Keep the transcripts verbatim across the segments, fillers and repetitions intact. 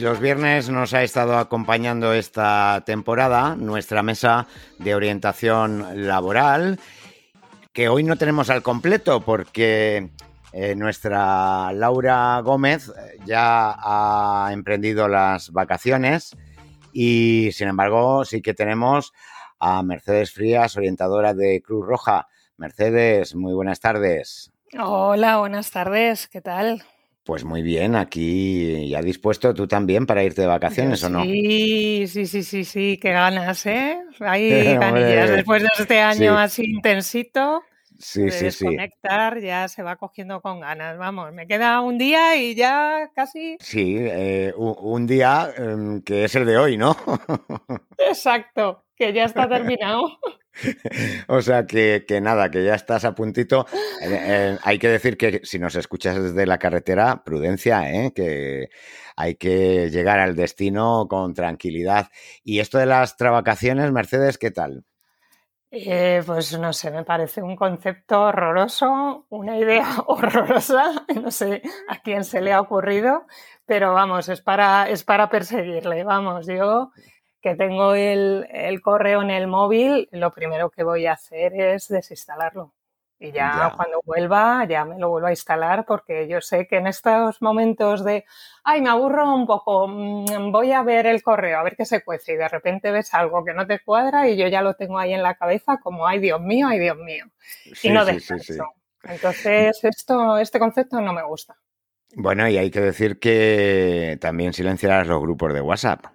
los viernes nos ha estado acompañando esta temporada nuestra mesa de orientación laboral, que hoy no tenemos al completo porque eh, nuestra Laura Gómez ya ha emprendido las vacaciones y, sin embargo, sí que tenemos a Mercedes Frías, orientadora de Cruz Roja. Mercedes, muy buenas tardes. Hola, buenas tardes, ¿qué tal? Pues muy bien, aquí ya dispuesto tú también para irte de vacaciones, Yo ¿o no? sí, sí, sí, sí, sí, qué ganas, ¿eh? Hay ganillas. Después de este año sí, así intensito, sí, de sí, sí. desconectar, ya se va cogiendo con ganas. Vamos, me queda un día y ya casi... Sí, eh, un, un día eh, que es el de hoy, ¿no? Exacto, que ya está terminado. O sea, que, que nada, que ya estás a puntito. Eh, eh, hay que decir que si nos escuchas desde la carretera, prudencia, ¿eh? Que hay que llegar al destino con tranquilidad. Y esto de las travacaciones, Mercedes, ¿qué tal? Eh, pues no sé, me parece un concepto horroroso, una idea horrorosa, no sé a quién se le ha ocurrido, pero vamos, es para, es para perseguirle, vamos, yo que tengo el, el correo en el móvil, lo primero que voy a hacer es desinstalarlo. Y ya Ya. cuando vuelva, ya me lo vuelvo a instalar porque yo sé que en estos momentos de, ay, me aburro un poco, voy a ver el correo, a ver qué se cuece y de repente ves algo que no te cuadra y yo ya lo tengo ahí en la cabeza como, ay, Dios mío, ay, Dios mío. Y Sí, no sí, sí, sí. descanso. Entonces, esto, este concepto no me gusta. Bueno, y hay que decir que también silenciarás los grupos de WhatsApp.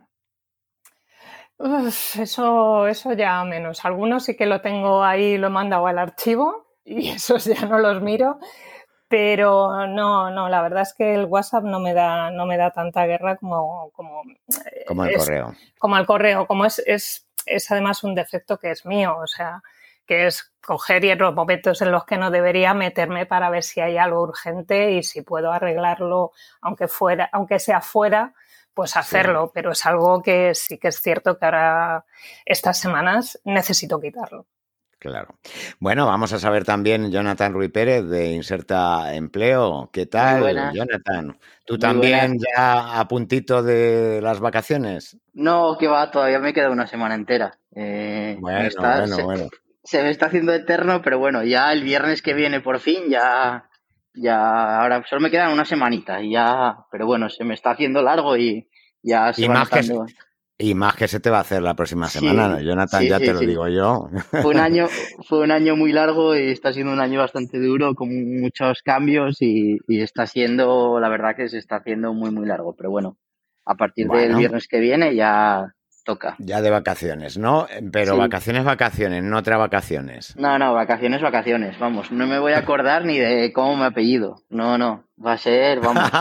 Uf, eso, eso ya menos. Algunos sí que lo tengo ahí, lo he mandado al archivo y esos ya no los miro. Pero no, no, la verdad es que el WhatsApp no me da, no me da tanta guerra como, como, Como el es, correo. como el correo, como es, es, es además un defecto que es mío, o sea, que es coger y en los momentos en los que no debería meterme para ver si hay algo urgente y si puedo arreglarlo, aunque fuera, aunque sea fuera, pues hacerlo, Sí. pero es algo que sí que es cierto que ahora estas semanas necesito quitarlo. Claro. Bueno, vamos a saber también Jonathan Ruy Pérez de Inserta Empleo. ¿Qué Muy tal, buenas, Jonathan? ¿Tú muy buenas. también ya a puntito de las vacaciones? No, que va, todavía me queda una semana entera. Eh, me Bueno, está, bueno, se, bueno. se me está haciendo eterno, pero bueno, ya el viernes que viene por fin, ya, ya, ahora solo me quedan una semanita y ya, pero bueno, se me está haciendo largo y ya se Y va más que, notando. y más que se te va a hacer la próxima semana, ¿no? Sí, Jonathan, sí, ya te sí, lo sí. digo yo. Fue un año, fue un año muy largo y está siendo un año bastante duro con muchos cambios y, y está siendo, la verdad que se está haciendo muy, muy largo, pero bueno, a partir del Bueno, viernes que viene ya toca. ya de vacaciones, ¿no? Pero Sí. vacaciones, vacaciones, no otra vacaciones. No, no, vacaciones, vacaciones, vamos, no me voy a acordar ni de cómo me apellido. No, no, va a ser, vamos.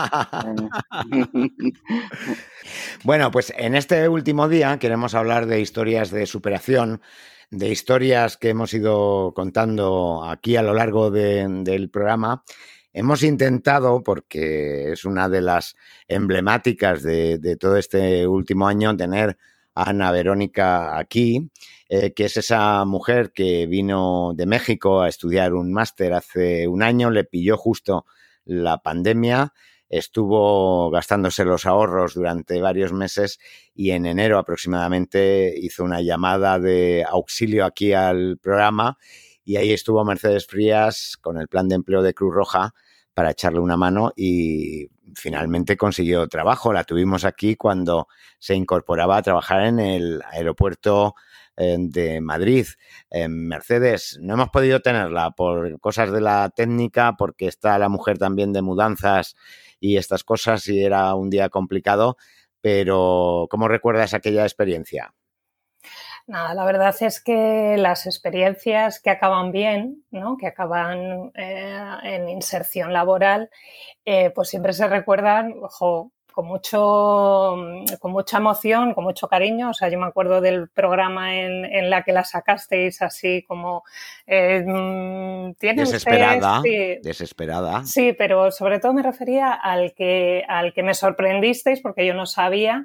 Eh, Bueno, pues en este último día queremos hablar de historias de superación, de historias que hemos ido contando aquí a lo largo de, del programa. Hemos intentado, porque es una de las emblemáticas de, de todo este último año, tener a Ana Verónica aquí, eh, que es esa mujer que vino de México a estudiar un máster hace un año, le pilló justo la pandemia, estuvo gastándose los ahorros durante varios meses y en enero aproximadamente hizo una llamada de auxilio aquí al programa y ahí estuvo Mercedes Frías con el plan de empleo de Cruz Roja para echarle una mano y finalmente consiguió trabajo. La tuvimos aquí cuando se incorporaba a trabajar en el aeropuerto de Madrid. Eh, Mercedes, no hemos podido tenerla por cosas de la técnica, porque está la mujer también de mudanzas y estas cosas y era un día complicado, pero ¿cómo recuerdas aquella experiencia? Nada, la verdad es que las experiencias que acaban bien, ¿no? Que acaban eh, en inserción laboral, eh, pues siempre se recuerdan, ojo, con mucho, con mucha emoción, con mucho cariño. O sea, yo me acuerdo del programa en, en la que la sacasteis así como eh, tiene usted, Desesperada, sí, desesperada. sí, pero sobre todo me refería al que, al que me sorprendisteis porque yo no sabía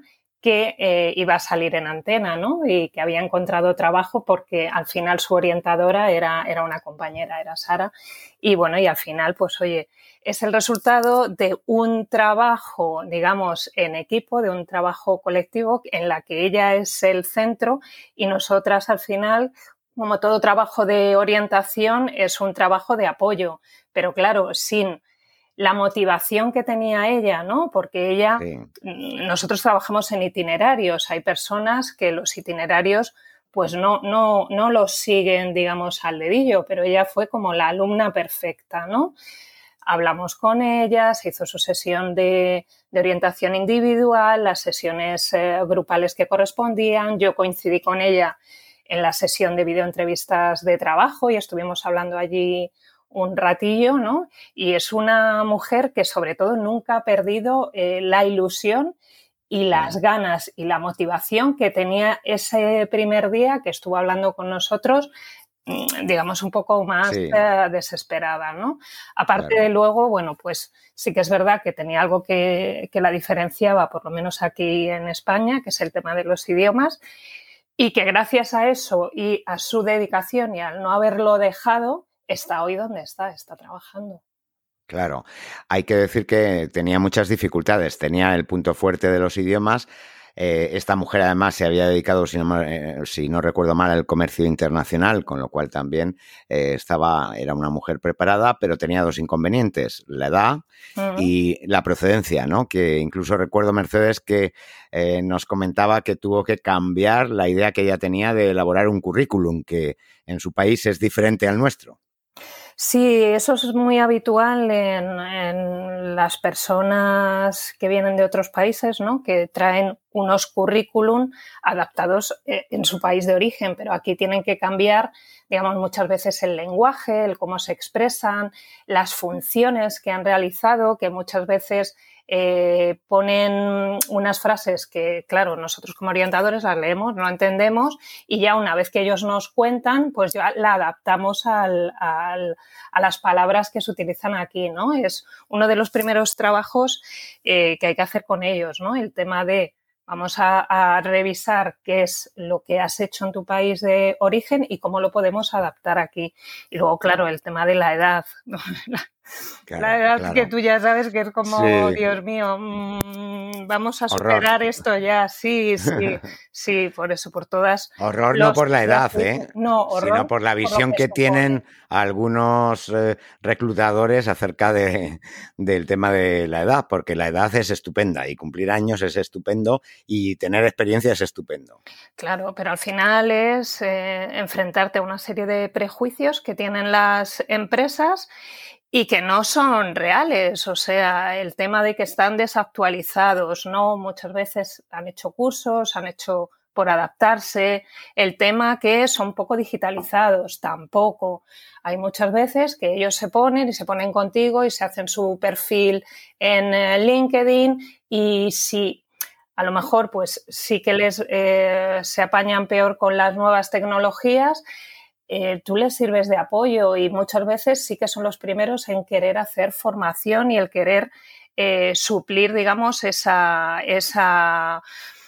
que eh, iba a salir en antena, ¿no? Y que había encontrado trabajo porque al final su orientadora era, era una compañera, era Sara. Y bueno, y al final, pues oye, es el resultado de un trabajo, digamos, en equipo, de un trabajo colectivo en la que ella es el centro y nosotras al final, como todo trabajo de orientación, es un trabajo de apoyo. Pero claro, sin la motivación que tenía ella, ¿no? Porque ella, sí. Nosotros trabajamos en itinerarios, hay personas que los itinerarios pues no, no, no los siguen, digamos, al dedillo, pero ella fue como la alumna perfecta, ¿no? Hablamos con ella, se hizo su sesión de, de orientación individual, las sesiones eh, grupales que correspondían, yo coincidí con ella en la sesión de videoentrevistas de trabajo y estuvimos hablando allí un ratillo, ¿no? Y es una mujer que sobre todo nunca ha perdido eh, la ilusión y las ganas y la motivación que tenía ese primer día que estuvo hablando con nosotros, digamos un poco más sí. eh, desesperada, ¿no? Aparte claro. de luego, bueno, pues sí que es verdad que tenía algo que, que la diferenciaba, por lo menos aquí en España, que es el tema de los idiomas, y que gracias a eso y a su dedicación y al no haberlo dejado, está hoy donde está, está trabajando. Claro, hay que decir que tenía muchas dificultades, tenía el punto fuerte de los idiomas. Eh, esta mujer además se había dedicado, si no, eh, si no recuerdo mal, al comercio internacional, con lo cual también eh, estaba, era una mujer preparada, pero tenía dos inconvenientes, la edad uh-huh. y la procedencia, ¿no? Que incluso recuerdo, Mercedes, que eh, nos comentaba que tuvo que cambiar la idea que ella tenía de elaborar un currículum, que en su país es diferente al nuestro. Sí, eso es muy habitual en, en las personas que vienen de otros países, ¿no? Que traen unos currículum adaptados en su país de origen, pero aquí tienen que cambiar, digamos, muchas veces el lenguaje, el cómo se expresan, las funciones que han realizado, que muchas veces eh, ponen unas frases que, claro, nosotros como orientadores las leemos, no entendemos y ya una vez que ellos nos cuentan, pues ya la adaptamos al, al, a las palabras que se utilizan aquí, ¿no? Es uno de los primeros trabajos eh, que hay que hacer con ellos, ¿no? El tema de vamos a, a revisar qué es lo que has hecho en tu país de origen y cómo lo podemos adaptar aquí. Y luego, claro, el tema de la edad. Claro, la edad claro. que tú ya sabes que es como, sí. Dios mío, mmm, vamos a superar Horror. Esto ya. Sí, sí, sí, por eso, por todas. Horror los, no por la edad, ¿eh? No, horror. Sino por la visión por que, que tienen algunos eh, reclutadores acerca de, del tema de la edad, porque la edad es estupenda y cumplir años es estupendo y tener experiencia es estupendo. Claro, pero al final es eh, enfrentarte a una serie de prejuicios que tienen las empresas y que no son reales, o sea, el tema de que están desactualizados, ¿no? Muchas veces han hecho cursos, han hecho por adaptarse, el tema que son poco digitalizados, tampoco. Hay muchas veces que ellos se ponen y se ponen contigo y se hacen su perfil en LinkedIn y si a lo mejor pues sí que les eh, se apañan peor con las nuevas tecnologías, Eh, tú les sirves de apoyo y muchas veces sí que son los primeros en querer hacer formación y el querer eh, suplir, digamos, esa, esa,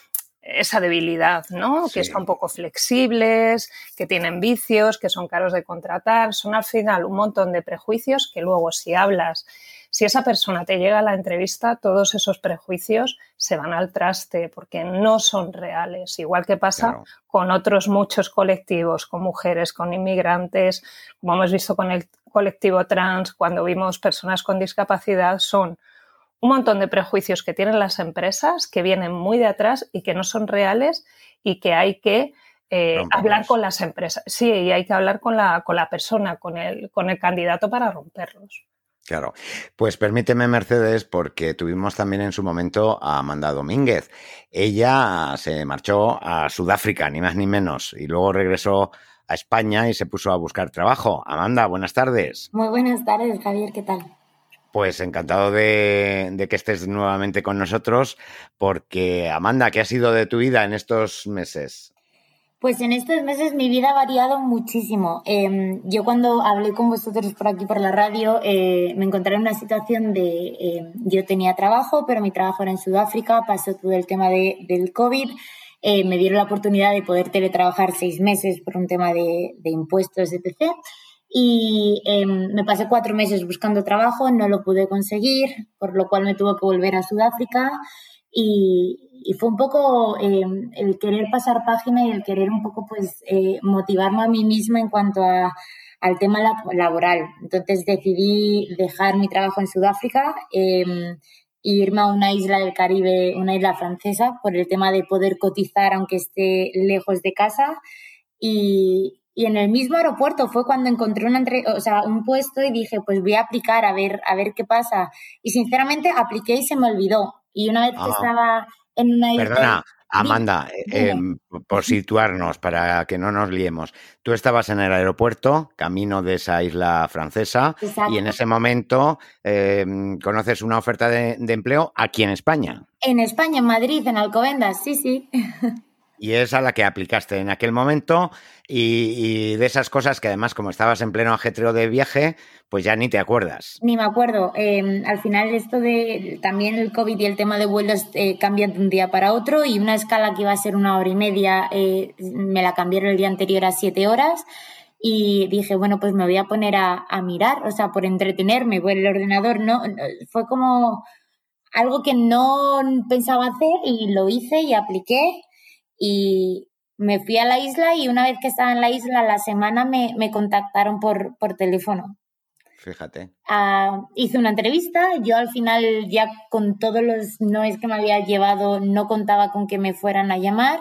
esa debilidad, ¿no? Sí. Que son poco flexibles, que tienen vicios, que son caros de contratar. Son al final un montón de prejuicios que luego si hablas, si esa persona te llega a la entrevista, todos esos prejuicios se van al traste porque no son reales. Igual que pasa claro. con otros muchos colectivos, con mujeres, con inmigrantes, como hemos visto con el colectivo trans, cuando vimos personas con discapacidad, son un montón de prejuicios que tienen las empresas, que vienen muy de atrás y que no son reales y que hay que eh, hablar con las empresas. Sí, y hay que hablar con la, con la persona, con el, con el candidato para romperlos. Claro, pues permíteme, Mercedes, porque tuvimos también en su momento a Amanda Domínguez. Ella se marchó a Sudáfrica, ni más ni menos, y luego regresó a España y se puso a buscar trabajo. Amanda, buenas tardes. Muy buenas tardes, Javier, ¿qué tal? Pues encantado de, de que estés nuevamente con nosotros, porque, Amanda, ¿qué ha sido de tu vida en estos meses? Pues en estos meses mi vida ha variado muchísimo. Eh, yo cuando hablé con vosotros por aquí por la radio eh, me encontré en una situación de... Eh, yo tenía trabajo, pero mi trabajo era en Sudáfrica, pasó todo el tema de, del COVID, eh, me dieron la oportunidad de poder teletrabajar seis meses por un tema de, de impuestos, etcétera. Y eh, me pasé cuatro meses buscando trabajo, no lo pude conseguir, por lo cual me tuve que volver a Sudáfrica. Y, y fue un poco eh, el querer pasar página y el querer un poco pues eh, motivarme a mí misma en cuanto a, al tema lab- laboral. Entonces decidí dejar mi trabajo en Sudáfrica eh, e irme a una isla del Caribe, una isla francesa, por el tema de poder cotizar aunque esté lejos de casa. Y, y en el mismo aeropuerto fue cuando encontré una entre, o sea, un puesto y dije, pues voy a aplicar a ver, a ver qué pasa. Y sinceramente apliqué y se me olvidó. Y una vez que Ah, estaba en una isla... perdona, Dime, Amanda, eh, eh, dime. por situarnos, para que no nos liemos. Tú estabas en el aeropuerto, camino de esa isla francesa, y en Exacto. ese momento eh, conoces una oferta de, de empleo aquí en España. En España, en Madrid, en Alcobendas, sí, sí. Y es a la que aplicaste en aquel momento y, y de esas cosas que además como estabas en pleno ajetreo de viaje, pues ya ni te acuerdas. Ni me acuerdo. Eh, al final esto de también el COVID y el tema de vuelos eh, cambian de un día para otro y una escala que iba a ser una hora y media eh, me la cambiaron el día anterior a siete horas y dije, bueno, pues me voy a poner a, a mirar, o sea, por entretenerme, por el ordenador, ¿no? Fue como algo que no pensaba hacer y lo hice y apliqué y me fui a la isla y una vez que estaba en la isla, a la semana me, me contactaron por, por teléfono. Fíjate. Uh, hice una entrevista, yo al final ya con todos los noes que me había llevado no contaba con que me fueran a llamar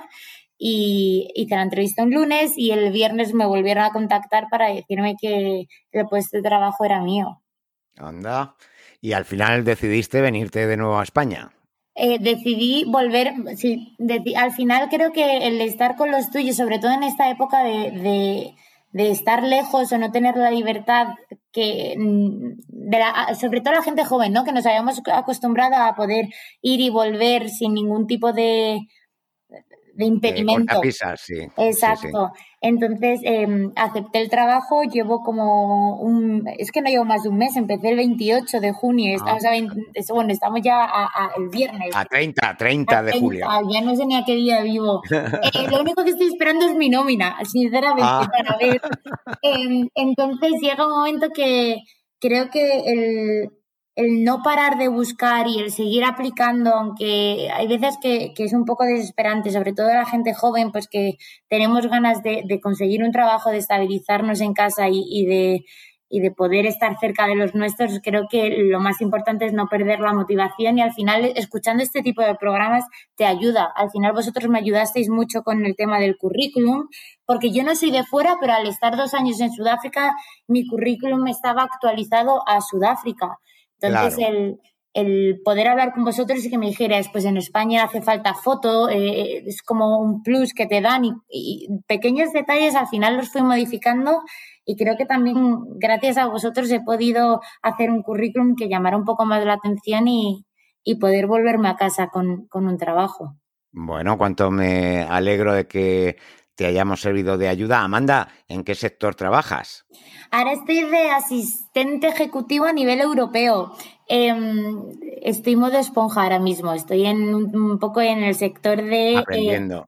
y hice la entrevista un lunes y el viernes me volvieron a contactar para decirme que el puesto de trabajo era mío. Anda. Y al final decidiste venirte de nuevo a España. Eh, decidí volver, sí, de, al final creo que el estar con los tuyos, sobre todo en esta época de, de, de estar lejos o no tener la libertad que, de la, sobre todo la gente joven, ¿no? Que nos habíamos acostumbrado a poder ir y volver sin ningún tipo de, de impedimento. De cortapisas, sí. Exacto. Sí, sí. Entonces eh, acepté el trabajo, llevo como un... Es que no llevo más de un mes, empecé el veintiocho de junio, Ah. estamos, a veinte, bueno, estamos ya a, a el viernes. A treinta, treinta de julio. Ya no sé ni a qué día vivo. Eh, lo único que estoy esperando es mi nómina, sinceramente, Ah. para ver. Eh, entonces llega un momento que creo que el... el no parar de buscar y el seguir aplicando, aunque hay veces que, que es un poco desesperante, sobre todo la gente joven, pues que tenemos ganas de, de conseguir un trabajo, de estabilizarnos en casa y, y, de, y de poder estar cerca de los nuestros, creo que lo más importante es no perder la motivación y al final escuchando este tipo de programas te ayuda. Al final vosotros me ayudasteis mucho con el tema del currículum, porque yo no soy de fuera, pero al estar dos años en Sudáfrica, mi currículum estaba actualizado a Sudáfrica. Entonces, claro. el, el poder hablar con vosotros y que me dijeras, pues en España hace falta foto, eh, es como un plus que te dan y, y pequeños detalles al final los fui modificando y creo que también gracias a vosotros he podido hacer un currículum que llamara un poco más la atención y, y poder volverme a casa con, con un trabajo. Bueno, cuánto me alegro de que te hayamos servido de ayuda. Amanda, ¿en qué sector trabajas? Ahora estoy de asistente ejecutivo a nivel europeo. Eh, estoy modo esponja ahora mismo. Estoy en un, un poco en el sector de... Aprendiendo.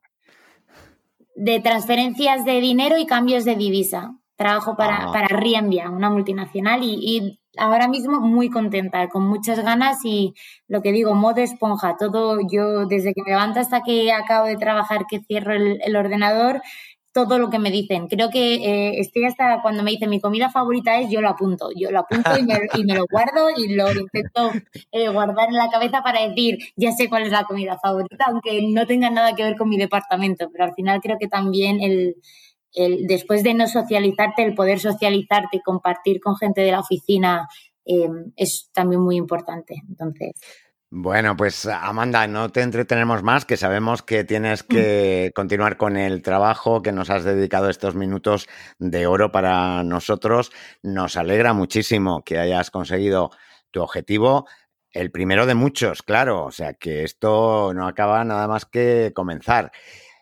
Eh, de transferencias de dinero y cambios de divisa. Trabajo para, ah. para Rienvia, una multinacional, y, y ahora mismo muy contenta, con muchas ganas y lo que digo, modo esponja. Todo yo, desde que me levanto hasta que acabo de trabajar, que cierro el, el ordenador, todo lo que me dicen. Creo que eh, estoy hasta cuando me dicen mi comida favorita es, yo lo apunto. Yo lo apunto y me, y me lo guardo y lo intento eh, guardar en la cabeza para decir, ya sé cuál es la comida favorita, aunque no tenga nada que ver con mi departamento. Pero al final creo que también el... El, después de no socializarte, el poder socializarte y compartir con gente de la oficina eh, es también muy importante. Entonces... Bueno, pues Amanda, no te entretenemos más, que sabemos que tienes que continuar con el trabajo, que nos has dedicado estos minutos de oro para nosotros. Nos alegra muchísimo que hayas conseguido tu objetivo, el primero de muchos, claro, o sea que esto no acaba nada más que comenzar.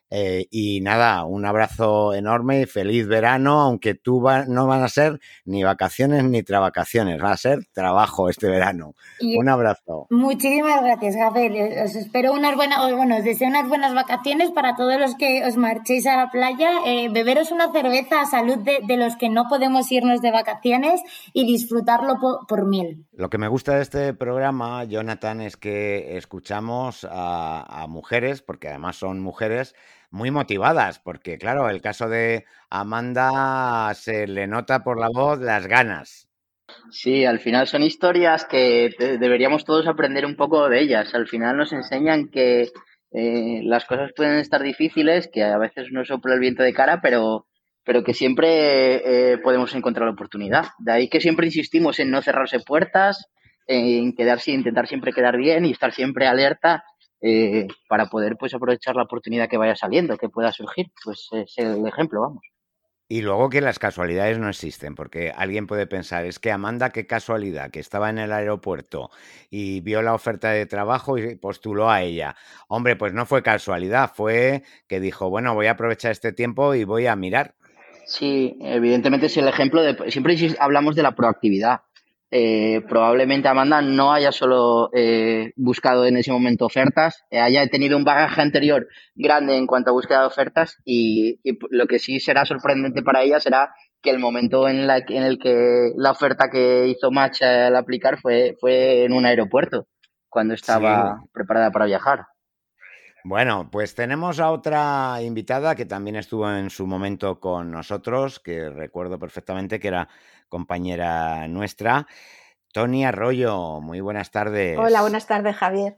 Eh, y nada, un abrazo enorme y feliz verano, aunque tú va, no van a ser ni vacaciones ni travacaciones, va a ser trabajo este verano. Y un abrazo. Muchísimas gracias, Gabriel. Os espero unas buenas, bueno, os deseo unas buenas vacaciones para todos los que os marchéis a la playa. Eh, beberos una cerveza a salud de, de los que no podemos irnos de vacaciones y disfrutarlo por, por mil. Lo que me gusta de este programa, Jonathan, es que escuchamos a, a mujeres, porque además son mujeres muy motivadas, porque claro, el caso de Amanda se le nota por la voz las ganas. Sí, al final son historias que deberíamos todos aprender un poco de ellas. Al final nos enseñan que eh, las cosas pueden estar difíciles, que a veces nos sopla el viento de cara, pero, pero que siempre eh, podemos encontrar la oportunidad. De ahí que siempre insistimos en no cerrarse puertas, en quedarse, intentar siempre quedar bien y estar siempre alerta eh, para poder pues aprovechar la oportunidad que vaya saliendo, que pueda surgir. Pues es el ejemplo, vamos. Y luego que las casualidades no existen, porque alguien puede pensar, es que Amanda, qué casualidad, que estaba en el aeropuerto y vio la oferta de trabajo y postuló a ella. Hombre, pues no fue casualidad, fue que dijo, bueno, voy a aprovechar este tiempo y voy a mirar. Sí, evidentemente es el ejemplo de... Siempre hablamos de la proactividad. Eh, probablemente Amanda no haya solo eh, buscado en ese momento ofertas, eh, haya tenido un bagaje anterior grande en cuanto a búsqueda de ofertas y, y lo que sí será sorprendente para ella será que el momento en, la, en el que la oferta que hizo match al aplicar fue, fue en un aeropuerto, cuando estaba sí. preparada para viajar. Bueno, pues tenemos a otra invitada que también estuvo en su momento con nosotros, que recuerdo perfectamente que era compañera nuestra, Toni Arroyo. Muy buenas tardes. Hola, buenas tardes, Javier.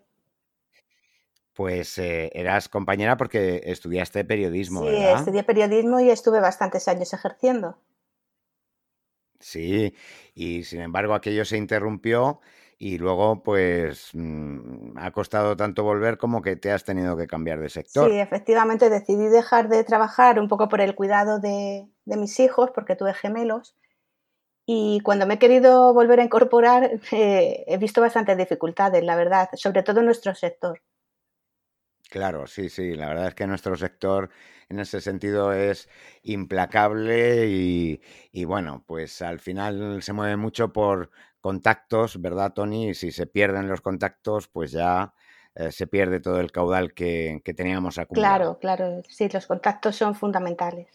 Pues eh, eras compañera porque estudiaste periodismo, sí, ¿verdad? Sí, estudié periodismo y estuve bastantes años ejerciendo. Sí, y sin embargo aquello se interrumpió y luego pues mmm, ha costado tanto volver como que te has tenido que cambiar de sector. Sí, efectivamente decidí dejar de trabajar un poco por el cuidado de, de mis hijos porque tuve gemelos y cuando me he querido volver a incorporar eh, he visto bastantes dificultades, la verdad, sobre todo en nuestro sector. Claro, sí, sí, la verdad es que nuestro sector en ese sentido es implacable y, y bueno, pues al final se mueve mucho por contactos, ¿verdad, Toni? Y si se pierden los contactos, pues ya eh, se pierde todo el caudal que, que teníamos acumulado. Claro, claro, sí, los contactos son fundamentales.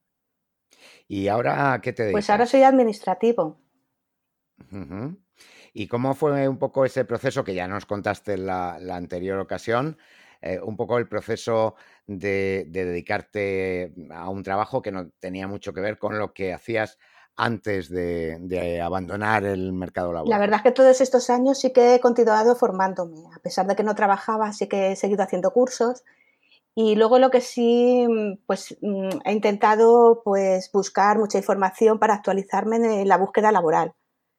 ¿Y ahora a qué te dedicas? Pues ahora soy administrativo. Uh-huh. ¿Y cómo fue un poco ese proceso que ya nos contaste en la, la anterior ocasión? Eh, un poco el proceso de, de dedicarte a un trabajo que no tenía mucho que ver con lo que hacías antes de, de abandonar el mercado laboral. La verdad es que todos estos años sí que he continuado formándome. A pesar de que no trabajaba, sí que he seguido haciendo cursos. Y luego lo que sí, pues he intentado pues buscar mucha información para actualizarme en la búsqueda laboral.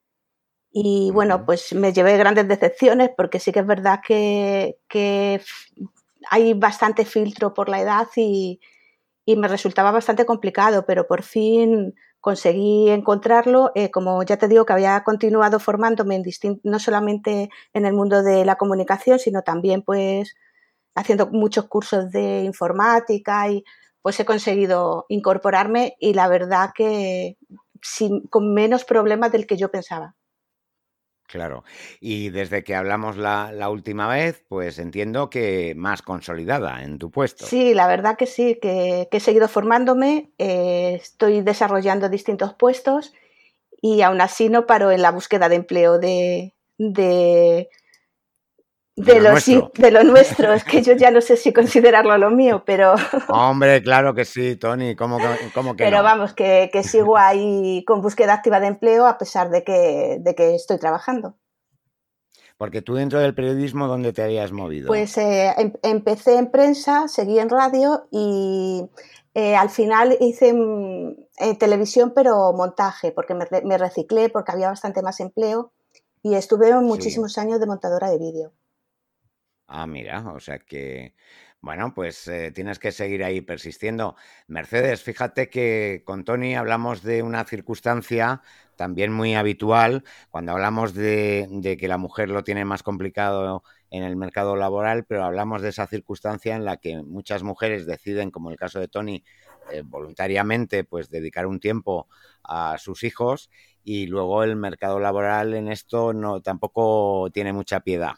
Y bueno, pues me llevé grandes decepciones porque sí que es verdad que, que hay bastante filtro por la edad y, y me resultaba bastante complicado, pero por fin conseguí encontrarlo. Eh, como ya te digo que había continuado formándome en distin- no solamente en el mundo de la comunicación, sino también pues haciendo muchos cursos de informática y pues he conseguido incorporarme y la verdad que sin, con menos problemas del que yo pensaba. Claro. Y desde que hablamos la, la última vez, pues entiendo que más consolidada en tu puesto. Sí, la verdad que sí, que, que he seguido formándome, eh, estoy desarrollando distintos puestos y aún así no paro en la búsqueda de empleo de, de, de, de, lo, lo, nuestro. Sí, de lo nuestro. Es que yo ya no sé si considerarlo lo mío, pero... Hombre, claro que sí, Toni, ¿cómo, cómo que Pero no? vamos, que, que sigo ahí con búsqueda activa de empleo a pesar de que, de que estoy trabajando. Porque tú dentro del periodismo, ¿dónde te habías movido? Pues eh, em, empecé en prensa, seguí en radio y eh, al final hice eh, televisión, pero montaje, porque me, me reciclé, porque había bastante más empleo y estuve muchísimos sí. años de montadora de vídeo. Ah, mira, o sea que, bueno, pues eh, tienes que seguir ahí persistiendo. Mercedes, fíjate que con Toni hablamos de una circunstancia también muy habitual, cuando hablamos de, de que la mujer lo tiene más complicado en el mercado laboral, pero hablamos de esa circunstancia en la que muchas mujeres deciden, como el caso de Toni, eh, voluntariamente pues dedicar un tiempo a sus hijos, y luego el mercado laboral en esto no tampoco tiene mucha piedad.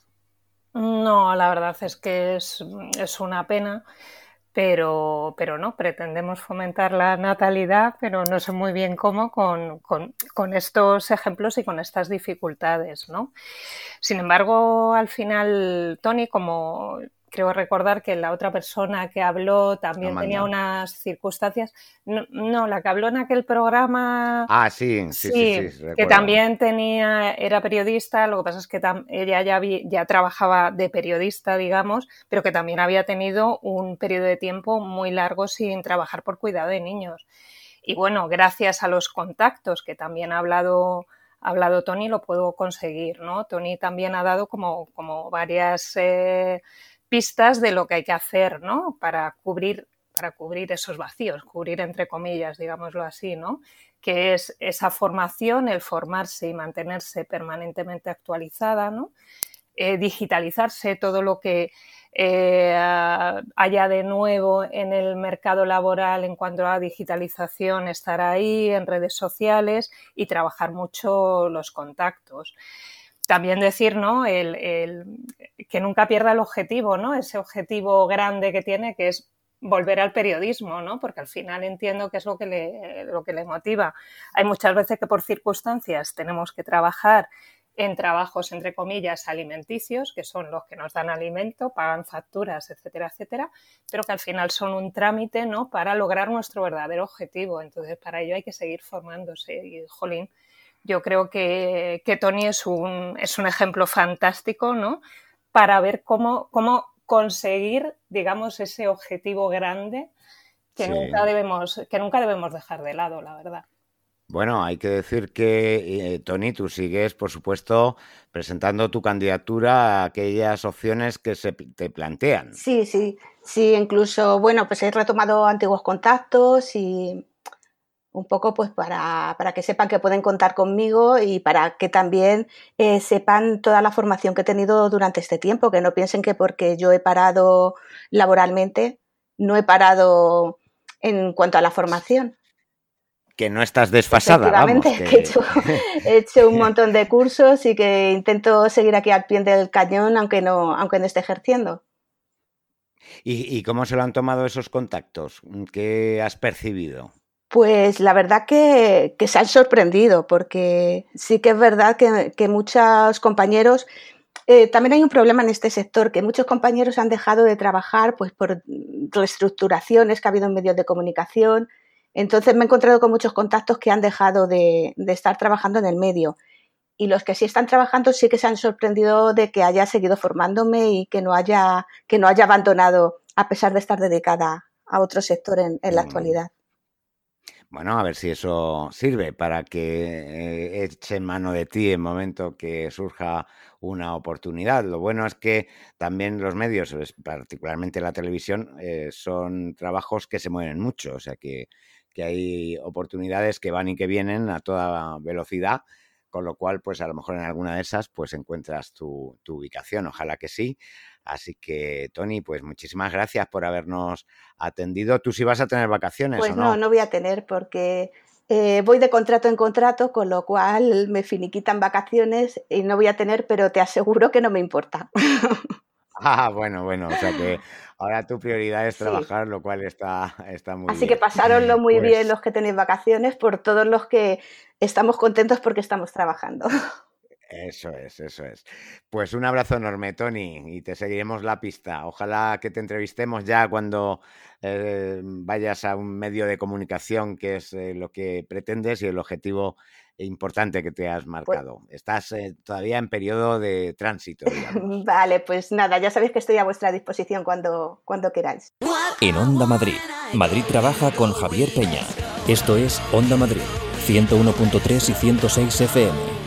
No, la verdad es que es, es una pena. Pero, pero no, pretendemos fomentar la natalidad, pero no sé muy bien cómo con, con, con estos ejemplos y con estas dificultades, ¿no? Sin embargo, al final, Toni, como creo recordar que la otra persona que habló también Amanda. tenía unas circunstancias, no, no, la que habló en aquel programa... Ah, sí, sí, sí, sí, sí que también tenía, era periodista, lo que pasa es que tam, ella ya, vi, ya trabajaba de periodista, digamos, pero que también había tenido un periodo de tiempo muy largo sin trabajar por cuidado de niños. Y bueno, gracias a los contactos que también ha hablado... ha hablado Toni, lo puedo conseguir, ¿no? Toni también ha dado como, como varias eh, pistas de lo que hay que hacer, ¿no? Para cubrir, para cubrir esos vacíos, cubrir entre comillas, digámoslo así, ¿no? Que es esa formación, el formarse y mantenerse permanentemente actualizada, ¿no? Eh, digitalizarse, todo lo que eh, haya de nuevo en el mercado laboral en cuanto a digitalización, estar ahí en redes sociales y trabajar mucho los contactos. También decir, ¿no? el, el, que nunca pierda el objetivo, ¿no? Ese objetivo grande que tiene, que es volver al periodismo, ¿no? Porque al final entiendo que es lo que le, lo que le motiva. Hay muchas veces que por circunstancias tenemos que trabajar en trabajos, entre comillas, alimenticios, que son los que nos dan alimento, pagan facturas, etcétera, etcétera, pero que al final son un trámite, ¿no? Para lograr nuestro verdadero objetivo. Entonces, para ello hay que seguir formándose. Y, jolín, yo creo que, que Toni es un, es un ejemplo fantástico, ¿no? Para ver cómo, cómo conseguir, digamos, ese objetivo grande que, sí. nunca debemos, que nunca debemos dejar de lado, la verdad. Bueno, hay que decir que, eh, Toni, tú sigues, por supuesto, presentando tu candidatura a aquellas opciones que se te plantean. Sí, sí, sí, incluso, bueno, pues he retomado antiguos contactos y un poco pues para, para que sepan que pueden contar conmigo y para que también eh, sepan toda la formación que he tenido durante este tiempo, que no piensen que porque yo he parado laboralmente, no he parado en cuanto a la formación. Que no estás desfasada, vamos. Que... que he, hecho, he hecho un montón de cursos y que intento seguir aquí al pie del cañón, aunque no, aunque no esté ejerciendo. ¿Y, ¿Y cómo se lo han tomado esos contactos? ¿Qué has percibido? Pues la verdad que, que se han sorprendido, porque sí que es verdad que, que muchos compañeros... Eh, también hay un problema en este sector, que muchos compañeros han dejado de trabajar pues, por reestructuraciones que ha habido en medios de comunicación. Entonces me he encontrado con muchos contactos que han dejado de, de estar trabajando en el medio. Y los que sí están trabajando sí que se han sorprendido de que haya seguido formándome y que no haya, que no haya abandonado, a pesar de estar dedicada a otro sector en, en la actualidad. Bueno, a ver si eso sirve para que eh, echen mano de ti en el momento que surja una oportunidad. Lo bueno es que también los medios, particularmente la televisión, eh, son trabajos que se mueven mucho, o sea que, que hay oportunidades que van y que vienen a toda velocidad, con lo cual, pues a lo mejor en alguna de esas pues encuentras tu, tu ubicación, ojalá que sí. Así que, Toni, pues muchísimas gracias por habernos atendido. ¿Tú sí vas a tener vacaciones pues o no? Pues no, no voy a tener porque eh, voy de contrato en contrato, con lo cual me finiquitan vacaciones y no voy a tener, pero te aseguro que no me importa. Ah, bueno, bueno, o sea que ahora tu prioridad es trabajar, sí. Lo cual está, está muy Así bien. Así que pasároslo muy pues... bien los que tenéis vacaciones, por todos los que estamos contentos porque estamos trabajando. Eso es, eso es. Pues un abrazo enorme, Toni, y te seguiremos la pista. Ojalá que te entrevistemos ya cuando eh, vayas a un medio de comunicación, que es eh, lo que pretendes y el objetivo importante que te has marcado. Pues... Estás eh, todavía en periodo de tránsito, digamos. Vale, pues nada, ya sabéis que estoy a vuestra disposición cuando, cuando queráis. En Onda Madrid, Madrid trabaja con Javier Peña. Esto es Onda Madrid, ciento uno punto tres y ciento seis F M.